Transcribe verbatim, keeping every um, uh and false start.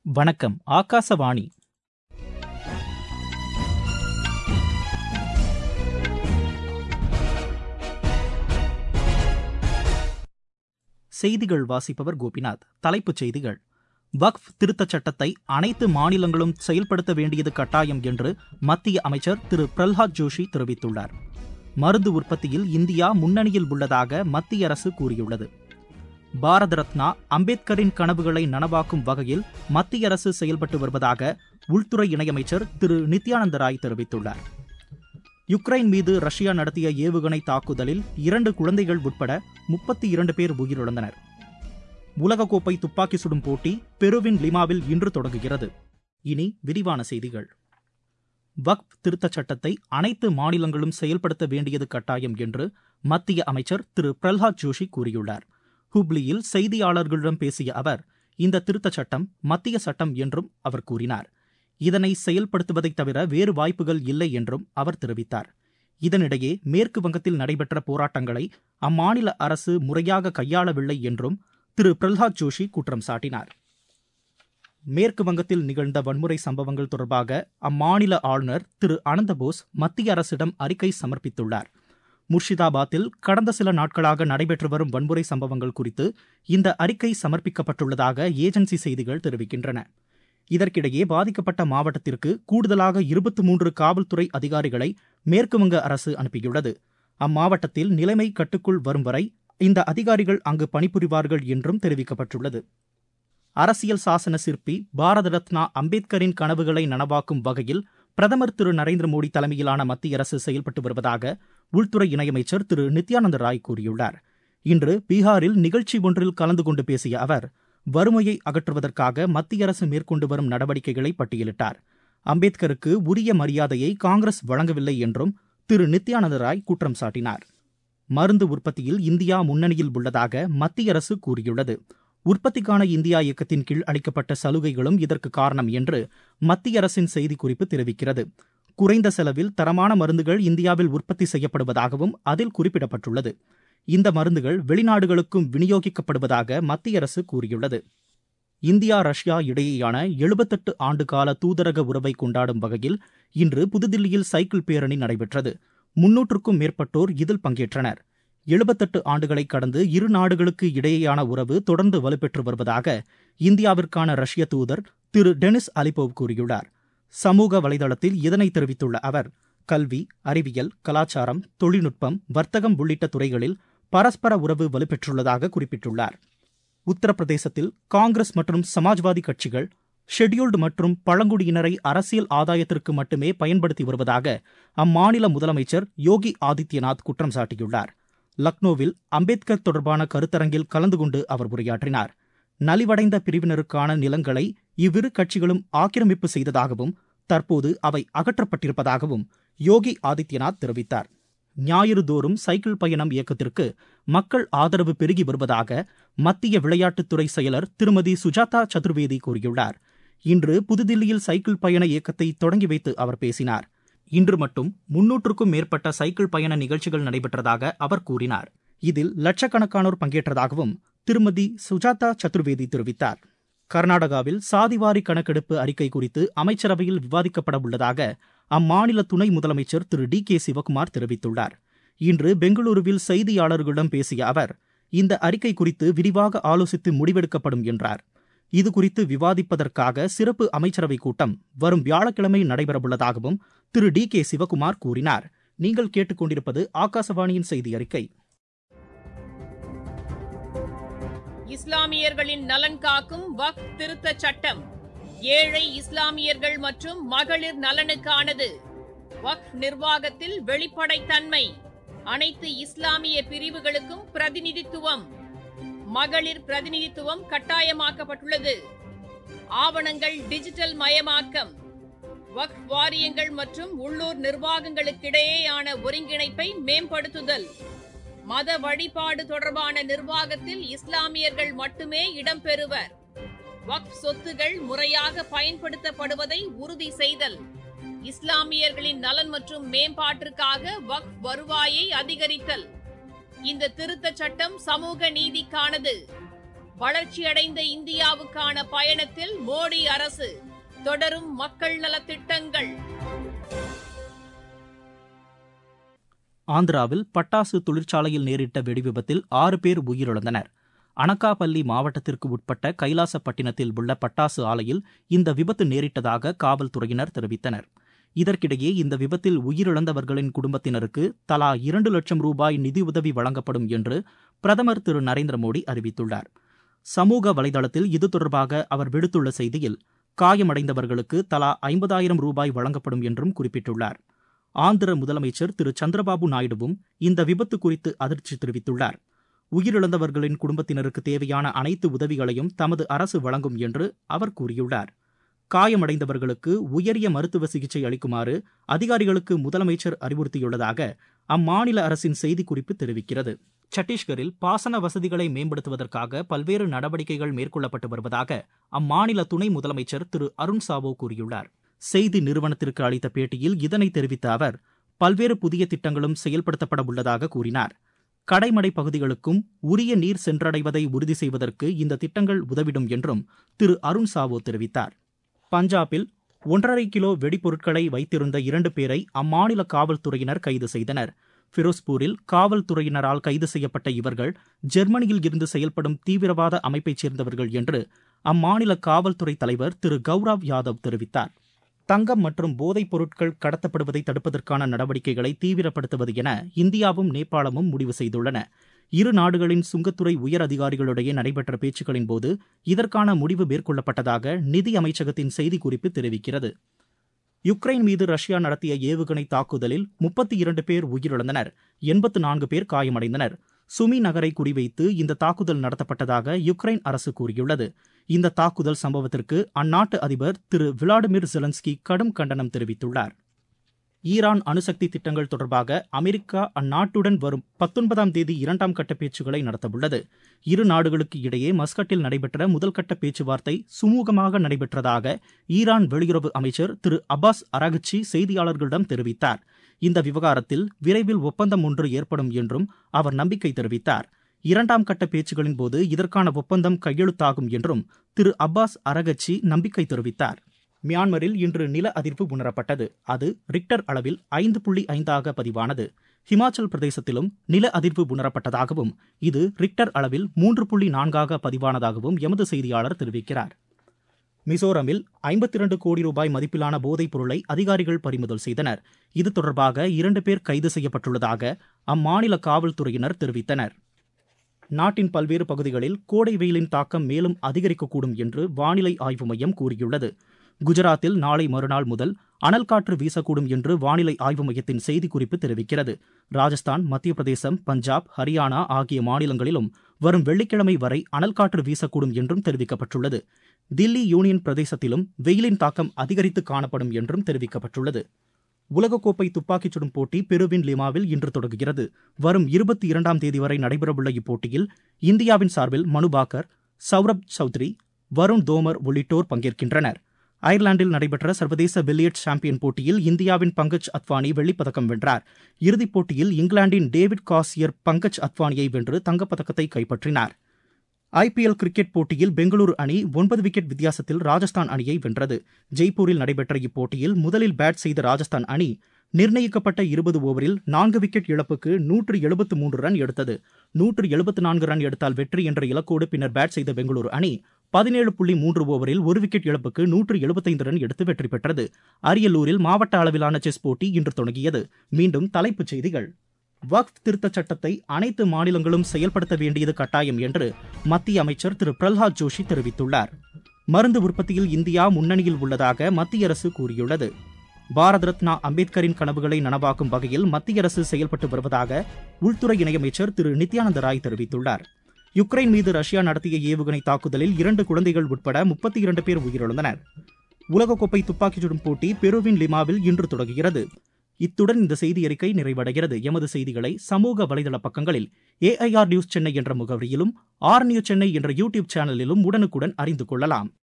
வணக்கம். ஆகாசவாணி. செய்திகள் வாசிப்பவர் கோபிநாத். தலைப்புச் செய்திகள். வக்ஃப் திருத்தச் சட்டத்தை அனைத்து மாநிலங்களும் செயல்படுத்த வேண்டியது கட்டாயம் என்று மத்திய அமைச்சர் திரு பிரல்ஹாத் ஜோஷி தெரிவித்துள்ளார். மருந்து உற்பத்தியில் இந்தியா முன்னணியில் உள்ளதாக மத்திய அரசு கூறியுள்ளது. பாரத ரத்னா அம்பேத்கரின் கனவுகளை நனவாக்கும் வகையில் மத்திய அரசு செயல்பட்டு வருவதாக உள்துறை இணையமைச்சர் திரு நித்யானந்த ராய் தெரிவித்துள்ளார். யுக்ரைன் மீது ரஷ்யா நடத்திய ஏவுகணை தாக்குதலில் இரண்டு குழந்தைகள் உட்பட முப்பத்தி இரண்டு பேர் உயிரிழந்தனர். உலகக்கோப்பை துப்பாக்கி சுடும் போட்டி பெருவின் லிமாவில் இன்று தொடங்குகிறது. இனி விரிவான செய்திகள். வக்ஃப் திருத்தச் சட்டத்தை அனைத்து மாநிலங்களும் செயல்படுத்த வேண்டியது கட்டாயம் என்று மத்திய அமைச்சர் திரு பிரல்ஹாத் ஜோஷி கூறியுள்ளார். ஹுப்ளியில் செய்தியாளர்களிடம் பேசிய அவர், இந்த திருத்தச் சட்டம் மத்திய சட்டம் என்றும் அவர் கூறினார். இதனை செயல்படுத்துவதைத் தவிர வேறு வாய்ப்புகள் இல்லை என்றும் அவர் தெரிவித்தார். இதனிடையே மேற்கு வங்கத்தில் நடைபெற்ற போராட்டங்களை அம்மாநில அரசு முறையாக கையாளவில்லை என்றும் திரு பிரல்ஹாத் ஜோஷி குற்றம் சாட்டினார். மேற்கு வங்கத்தில் நிகழ்ந்த வன்முறை சம்பவங்கள் தொடர்பாக அம்மாநில ஆளுநர் திரு அனந்தபோஸ் மத்திய அரசிடம் அறிக்கை சமர்ப்பித்துள்ளார். முர்ஷிதாபாத்தில் கடந்த சில நாட்களாக நடைபெற்று வரும் வன்முறை சம்பவங்கள் குறித்து இந்த அறிக்கை சமர்ப்பிக்கப்பட்டுள்ளதாக ஏஜென்சி செய்திகள் தெரிவிக்கின்றன. இதற்கிடையே பாதிக்கப்பட்ட மாவட்டத்திற்கு கூடுதலாக இருபத்தி மூன்று காவல்துறை அதிகாரிகளை மேற்குவங்க அரசு அனுப்பியுள்ளது. அம்மாவட்டத்தில் நிலைமை கட்டுக்குள் வரும் வரை இந்த அதிகாரிகள் அங்கு பணிபுரிவார்கள் என்றும் தெரிவிக்கப்பட்டுள்ளது. அரசியல் சாசன சிற்பி பாரத ரத்னா அம்பேத்கரின் கனவுகளை நனவாக்கும் வகையில் பிரதமர் திரு நரேந்திர மோடி தலைமையிலான மத்திய அரசு செயல்பட்டு வருவதாக உள்துறை இணையமைச்சர் திரு நித்யானந்த ராய் கூறியுள்ளார். இன்று பீகாரில் நிகழ்ச்சி ஒன்றில் கலந்து கொண்டு பேசிய அவர், வறுமையை அகற்றுவதற்காக மத்திய அரசு மேற்கொண்டு வரும் நடவடிக்கைகளை பட்டியலிட்டார். அம்பேத்கருக்கு உரிய மரியாதையை காங்கிரஸ் வழங்கவில்லை என்றும் திரு நித்யானந்த ராய் குற்றம் சாட்டினார். மருந்து உற்பத்தியில் இந்தியா முன்னணியில் உள்ளதாக மத்திய அரசு கூறியுள்ளது. உற்பத்திக்கான இந்தியா இயக்கத்தின் கீழ் அளிக்கப்பட்ட சலுகைகளும் இதற்கு காரணம் என்று மத்திய அரசின் செய்திக்குறிப்பு தெரிவிக்கிறது. குறைந்த செலவில் தரமான மருந்துகள் இந்தியாவில் உற்பத்தி செய்யப்படுவதாகவும் அதில் குறிப்பிடப்பட்டுள்ளது. இந்த மருந்துகள் வெளிநாடுகளுக்கும் விநியோகிக்கப்படுவதாக மத்திய அரசு கூறியுள்ளது. இந்தியா ரஷ்யா இடையேயான எழுபத்தெட்டு ஆண்டு கால தூதரக உறவை கொண்டாடும் வகையில் இன்று புதுதில்லியில் சைக்கிள் பேரணி நடைபெற்றது. முன்னூற்றுக்கும் மேற்பட்டோர் இதில் பங்கேற்றனர். எழுபத்தெட்டு ஆண்டுகளை கடந்து இரு நாடுகளுக்கு இடையேயான உறவு தொடர்ந்து வலுப்பெற்று வருவதாக இந்தியாவிற்கான ரஷ்ய தூதர் திரு டெனிஸ் அலிபோவ் கூறியுள்ளார். சமூக வலைதளத்தில் இதனை தெரிவித்துள்ள அவர், கல்வி, அறிவியல், கலாச்சாரம், தொழில்நுட்பம், வர்த்தகம் உள்ளிட்ட துறைகளில் பரஸ்பர உறவு வலுப்பெற்றுள்ளதாக குறிப்பிட்டுள்ளார். உத்தரப்பிரதேசத்தில் காங்கிரஸ் மற்றும் சமாஜ்வாதி கட்சிகள் ஷெட்யூல்டு மற்றும் பழங்குடியினரை அரசியல் ஆதாயத்திற்கு மட்டுமே பயன்படுத்தி வருவதாக அம்மாநில முதலமைச்சர் யோகி ஆதித்யநாத் குற்றம் சாட்டியுள்ளார். லக்னோவில் அம்பேத்கர் தொடர்பான கருத்தரங்கில் கலந்து கொண்டு அவர் உரையாற்றினார். நலிவடைந்த பிரிவினருக்கான நிலங்களை இவ்விரு கட்சிகளும் ஆக்கிரமிப்பு செய்ததாகவும் தற்போது அவை அகற்றப்பட்டிருப்பதாகவும் யோகி ஆதித்யநாத் தெரிவித்தார். ஞாயிறு தோறும் சைக்கிள் பயணம் இயக்கத்திற்கு மக்கள் ஆதரவு பெருகி வருவதாக மத்திய விளையாட்டுத்துறை செயலர் திருமதி சுஜாதா சதுர்வேதி கூறியுள்ளார். இன்று புதுதில்லியில் சைக்கிள் பயண இயக்கத்தை தொடங்கி வைத்து அவர் பேசினார். இன்று மட்டும் முன்னூற்றுக்கும் மேற்பட்ட சைக்கிள் பயண நிகழ்ச்சிகள் நடைபெற்றதாக அவர் கூறினார். இதில் லட்சக்கணக்கானோர் பங்கேற்றதாகவும் திருமதி சுஜாதா சதுர்வேதி தெரிவித்தார். கர்நாடகாவில் சாதிவாரி கணக்கெடுப்பு அறிக்கை குறித்து அமைச்சரவையில் விவாதிக்கப்பட உள்ளதாக அம்மாநில துணை முதலமைச்சர் திரு டி கே சிவகுமார் தெரிவித்துள்ளார். இன்று பெங்களூருவில் செய்தியாளர்களிடம் பேசிய அவர், இந்த அறிக்கை குறித்து விரிவாக ஆலோசித்து முடிவெடுக்கப்படும் என்றார். இதுகுறித்து விவாதிப்பதற்காக சிறப்பு அமைச்சரவைக் கூட்டம் வரும் வியாழக்கிழமை நடைபெறவுள்ளதாகவும் திரு டி கே சிவகுமார் கூறினார். நீங்கள் கேட்டுக்கொண்டிருப்பது ஆகாசவாணியின் செய்தி அறிக்கை. இஸ்லாமியர்களின் நலன் காக்கும் வக்ஃப் திருத்தச் சட்டம் ஏழை இஸ்லாமியர்கள் மற்றும் மகளிர் நலனுக்கானது. வக்ஃப் நிர்வாகத்தில் வெளிப்படைத்தன்மை, அனைத்து இஸ்லாமிய பிரிவுகளுக்கும் பிரதிநிதித்துவம், மகளிர் பிரதிநிதித்துவம் கட்டாயமாக்கப்பட்டுள்ளது. ஆவணங்கள் டிஜிட்டல் மயமாக்கம், வக்ஃப் வாரியங்கள் மற்றும் உள்ளூர் நிர்வாகங்களுக்கிடையேயான ஒருங்கிணைப்பை மேம்படுத்துதல், மத வழிபாடு தொடர்பான நிர்வாகத்தில் இஸ்லாமியர்கள் மட்டுமே இடம்பெறுவர், வக்ஃப் சொத்துகள் முறையாக பயன்படுத்தப்படுவதை உறுதி செய்தல், இஸ்லாமியர்களின் நலன் மற்றும் மேம்பாட்டிற்காக வக்ஃப் வருவாயை அதிகரித்தல். இந்த திருத்தச் சட்டம் சமூக நீதிக்கானது. வளர்ச்சியடைந்த இந்தியாவுக்கான பயணத்தில் மோடி அரசு தொடரும் மக்கள் நலத்திட்டங்கள். ஆந்திராவில் பட்டாசு தொழிற்சாலையில் நேரிட்ட வெடிவிபத்தில் ஆறு பேர் உயிரிழந்தனர். அனகாபள்ளி மாவட்டத்திற்கு உட்பட்ட கைலாசப்பட்டினத்தில் உள்ள பட்டாசு ஆலையில் இந்த விபத்து நேரிட்டதாக காவல்துறையினர் தெரிவித்தனர். இதற்கிடையே இந்த விபத்தில் உயிரிழந்தவர்களின் குடும்பத்தினருக்கு தலா இரண்டு லட்சம் ரூபாய் நிதியுதவி வழங்கப்படும் என்று பிரதமர் திரு நரேந்திர மோடி அறிவித்துள்ளார். சமூக வலைதளத்தில் இது தொடர்பாக அவர் விடுத்துள்ள செய்தியில், காயமடைந்தவர்களுக்கு தலா ஐம்பதாயிரம் ரூபாய் வழங்கப்படும் என்றும் குறிப்பிட்டுள்ளார். ஆந்திர முதலமைச்சர் திரு சந்திரபாபு நாயுடுவும் இந்த விபத்து குறித்து அதிர்ச்சி தெரிவித்துள்ளார். உயிரிழந்தவர்களின் குடும்பத்தினருக்கு தேவையான அனைத்து உதவிகளையும் தமது அரசு வழங்கும் என்று அவர் கூறியுள்ளார். காயமடைந்தவர்களுக்கு உயரிய மருத்துவ சிகிச்சை அளிக்குமாறு அதிகாரிகளுக்கு முதலமைச்சர் அறிவுறுத்தியுள்ளதாக அம்மாநில அரசின் செய்திக்குறிப்பு தெரிவிக்கிறது. சத்தீஸ்கரில் பாசன வசதிகளை மேம்படுத்துவதற்காக பல்வேறு நடவடிக்கைகள் மேற்கொள்ளப்பட்டு வருவதாக அம்மாநில துணை முதலமைச்சர் திரு அருண் சாவோ கூறியுள்ளார். செய்தி நிறுவனத்திற்கு அளித்த பேட்டியில் இதனை தெரிவித்த அவர், பல்வேறு புதிய திட்டங்களும் செயல்படுத்தப்பட உள்ளதாக கூறினார். கடைமடை பகுதிகளுக்கும் உரிய நீர் சென்றடைவதை உறுதி செய்வதற்கு இந்த திட்டங்கள் உதவிடும் என்றும் திரு அருண் சாவோ தெரிவித்தார். பஞ்சாபில் ஒன்றரை கிலோ வெடிப்பொருட்களை வைத்திருந்த இரண்டு பேரை அம்மாநில காவல்துறையினர் கைது செய்தனர். ஃபிரோஸ்பூரில் காவல்துறையினரால் கைது செய்யப்பட்ட இவர்கள் ஜெர்மனியில் இருந்து செயல்படும் தீவிரவாத அமைப்பைச் சேர்ந்தவர்கள் என்று அம்மாநில காவல்துறை தலைவர் திரு கௌரவ் யாதவ் தெரிவித்தார். தங்கம் மற்றும் போதைப் பொருட்கள் கடத்தப்படுவதை தடுப்பதற்கான நடவடிக்கைகளை தீவிரப்படுத்துவது என இந்தியாவும் நேபாளமும் முடிவு செய்துள்ளன. இரு நாடுகளின் சுங்கத்துறை உயர் அதிகாரிகளிடையே நடைபெற்ற பேச்சுக்களின் போது இதற்கான முடிவு மேற்கொள்ளப்பட்டதாக நிதி அமைச்சகத்தின் செய்திக்குறிப்பு தெரிவிக்கிறது. யுக்ரைன் மீது ரஷ்யா நடத்திய ஏவுகணை தாக்குதலில் முப்பத்தி இரண்டு பேர் உயிரிழந்தனர், எண்பத்து நான்கு பேர் காயமடைந்தனர். சுமி நகரை குறிவைத்து இந்த தாக்குதல் நடத்தப்பட்டதாக யுக்ரைன் அரசு கூறியுள்ளது. இந்த தாக்குதல் சம்பவத்திற்கு அந்நாட்டு அதிபர் திரு விளாடிமிர் ஜெலன்ஸ்கி கடும் கண்டனம் தெரிவித்துள்ளார். ஈரான் அணுசக்தி திட்டங்கள் தொடர்பாக அமெரிக்கா அந்நாட்டுடன் வரும் பத்தொன்பதாம் தேதி இரண்டாம் கட்ட பேச்சுக்களை நடத்தவுள்ளது. இரு நாடுகளுக்கு இடையே மஸ்கட்டில் நடைபெற்ற முதல்கட்ட பேச்சுவார்த்தை சுமூகமாக நடைபெற்றதாக ஈரான் வெளியுறவு அமைச்சர் திரு அப்பாஸ் அரகச்சி செய்தியாளர்களிடம் தெரிவித்தார். இந்த விவகாரத்தில் விரைவில் ஒப்பந்தம் ஒன்று ஏற்படும் என்றும் அவர் நம்பிக்கை தெரிவித்தார். இரண்டாம் கட்ட பேச்சுகளின் போது இதற்கான ஒப்பந்தம் கையெழுத்தாகும் என்றும் திரு அப்பாஸ் அரகச்சி நம்பிக்கை தெரிவித்தார். மியான்மரில் இன்று நில அதிர்வு உணரப்பட்டது. அது ரிக்டர் அளவில் ஐந்து புள்ளி ஐந்தாக பதிவானது. ஹிமாச்சல் பிரதேசத்திலும் நில அதிர்வு உணரப்பட்டதாகவும் இது ரிக்டர் அளவில் மூன்று புள்ளி நான்காக பதிவானதாகவும் எமது செய்தியாளர் தெரிவிக்கிறார். மிசோரமில் ஐம்பத்தி இரண்டு கோடி ரூபாய் மதிப்பிலான போதைப் பொருளை அதிகாரிகள் பறிமுதல் செய்தனர். இது தொடர்பாக இரண்டு பேர் கைது செய்யப்பட்டுள்ளதாக அம்மாநில காவல்துறையினர் தெரிவித்தனர். நாட்டின் பல்வேறு பகுதிகளில் கோடை வெயிலின் தாக்கம் மேலும் அதிகரிக்கக்கூடும் என்று வானிலை ஆய்வு மையம் கூறியுள்ளது. குஜராத்தில் நாளை மறுநாள் முதல் அனல் காற்று வீசக்கூடும் என்று வானிலை ஆய்வு மையத்தின் செய்திக்குறிப்பு தெரிவிக்கிறது. ராஜஸ்தான், மத்திய பிரதேசம், பஞ்சாப், ஹரியானா ஆகிய மாநிலங்களிலும் வரும் வெள்ளிக்கிழமை வரை அனல் காற்று வீசக்கூடும் என்றும் தெரிவிக்கப்பட்டுள்ளது. தில்லி யூனியன் பிரதேசத்திலும் வெயிலின் தாக்கம் அதிகரித்து காணப்படும் என்றும் தெரிவிக்கப்பட்டுள்ளது. உலகக்கோப்பை துப்பாக்கிச் சுடும் போட்டி பெருவின் லிமாவில் இன்று தொடங்குகிறது. வரும் இருபத்தி இரண்டாம் தேதி வரை நடைபெறவுள்ள இப்போட்டியில் இந்தியாவின் சார்பில் மனுபாக்கர், சௌரப் சௌத்ரி, வருண் தோமர் உள்ளிட்டோர் பங்கேற்கின்றனர். அயர்லாந்தில் நடைபெற்ற சர்வதேச பில்லியர்ட்ஸ் சாம்பியன் போட்டியில் இந்தியாவின் பங்கஜ் அத்வானி வெள்ளிப்பதக்கம் வென்றார். இறுதிப் போட்டியில் இங்கிலாந்தின் டேவிட் காசியர் பங்கஜ் அத்வானியை வென்று தங்கப்பதக்கத்தை கைப்பற்றினார். ஐபிஎல் கிரிக்கெட் போட்டியில் பெங்களூரு அணி ஒன்பது விக்கெட் வித்தியாசத்தில் ராஜஸ்தான் அணியை வென்றது. ஜெய்ப்பூரில் நடைபெற்ற இப்போட்டியில் முதலில் பேட் செய்த ராஜஸ்தான் அணி நிர்ணயிக்கப்பட்ட இருபது ஓவரில் நான்கு விக்கெட் இழப்புக்கு நூற்று எழுபத்து மூன்று ரன் எடுத்தது. நூற்று எழுபத்து நான்கு ரன் எடுத்தால் வெற்றி என்ற இலக்கோடு பின்னர் பேட் செய்த பெங்களூரு அணி பதினேழு புள்ளி மூன்று ஓவரில் ஒரு விக்கெட் இழப்புக்கு நூற்று எழுபத்தைந்து ரன் எடுத்து வெற்றி பெற்றது. அரியலூரில் மாவட்ட அளவிலான செஸ் போட்டி இன்று தொடங்கியது. மீண்டும் தலைப்புச் செய்திகள். வக்ஃப் திருத்தச் சட்டத்தை அனைத்து மாநிலங்களும் செயல்படுத்த வேண்டியது கட்டாயம் என்று மத்திய அமைச்சர் திரு பிரல்ஹாத் ஜோஷி தெரிவித்துள்ளார். மருந்து உற்பத்தியில் இந்தியா முன்னணியில் உள்ளதாக மத்திய அரசு கூறியுள்ளது. பாரத ரத்னா அம்பேத்கரின் கனவுகளை நனவாக்கும் வகையில் மத்திய அரசு செயல்பட்டு வருவதாக உள்துறை இணையமைச்சர் திரு நித்யானந்த ராய் தெரிவித்துள்ளார். யுக்ரைன் மீது ரஷ்யா நடத்திய ஏவுகணை தாக்குதலில் இரண்டு குழந்தைகள் உட்பட முப்பத்தி இரண்டு பேர் உயிரிழந்தனர். உலகக்கோப்பை துப்பாக்கிச் சுடும் போட்டி பெருவின் லிமாவில் இன்று தொடங்குகிறது. இத்துடன் இந்த செய்தி அறிக்கை நிறைவடைகிறது. எமது செய்திகளை சமூக வலைதள பக்கங்களில் ஏஐஆர் நியூஸ் சென்னை என்ற முகவரியிலும், ஆர் நியூஸ் சென்னை என்ற யூடியூப் சேனலிலும் உடனுக்குடன் அறிந்து கொள்ளலாம்.